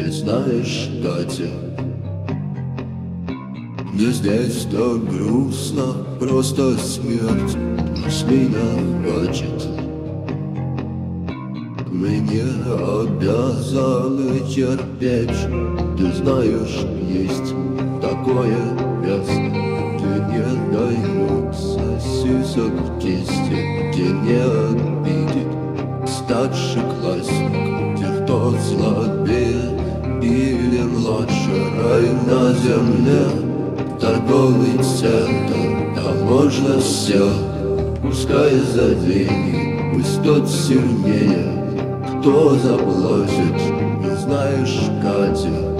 Ты знаешь, Катя, мне здесь так грустно, просто смерть с меня хочет. Мне обязаны терпеть. Ты знаешь, есть такое место, где не даются сисок кисти, где не обидит старшеклассник, где кто слабее или младше. Рай на земле, торговый центр, там можно все, пускай за деньги, пусть тот сильнее. Кто заплатит, не знаешь, Катя.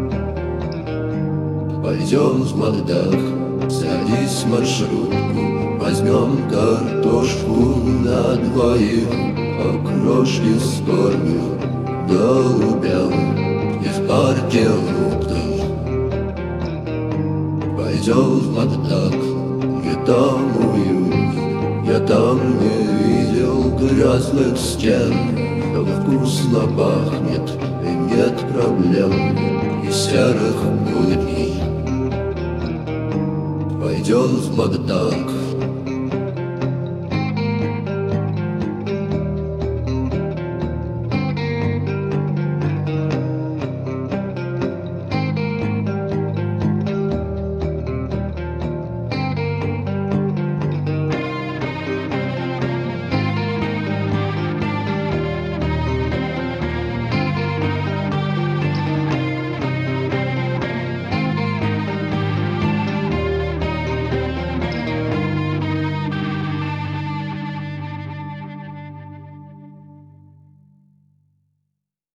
Пойдем в Макдак, садись в маршрутку, возьмем картошку на двоих, окрошки с корнем, голубям и в парке фруктов. Пойдем в Макдак, где там уют, я там не видел грязных стен. Там вкусно пахнет, и нет проблем, и серых будней. Пойдем в Макдак,